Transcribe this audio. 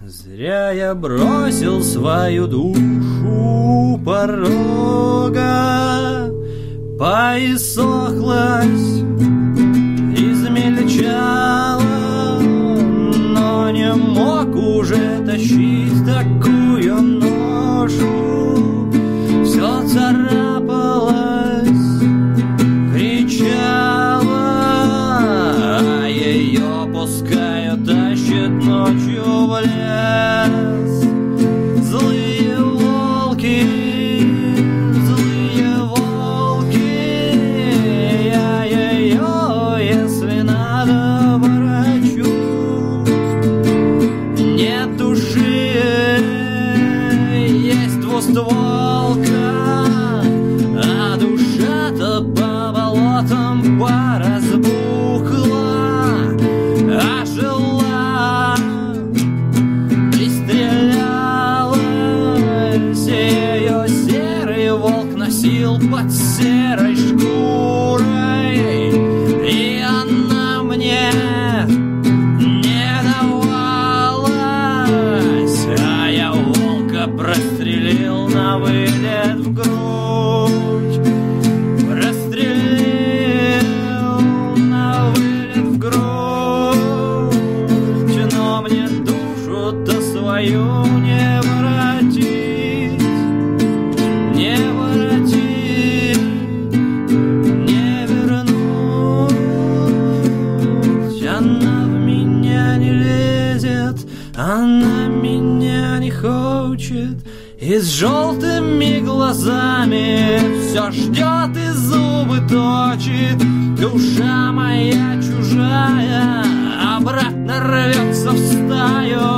Зря я бросил свою душу порога, поиссохлась, измельчала, но не мог уже тащить такую ношу. Все царапалось, кричала, а ее пускаю тащит ночью в лес. Злые волки, я ее, если надо, ворочу. Нет души, есть двустволка, а душа-то по болотам поразбухла, а жила, пристрелялась, ее серый волк носил под серой шкурой, и она мне не давалась, а я волка прострелил на вылет в грудь, прострелил на вылет в грудь, но мне душу-то свою не воротить, не воротить, не вернуть. Она в меня не лезет, она меня не хочет, и с желтыми глазами все ждет и зубы точит. Душа моя чужая обратно рвется в стаю,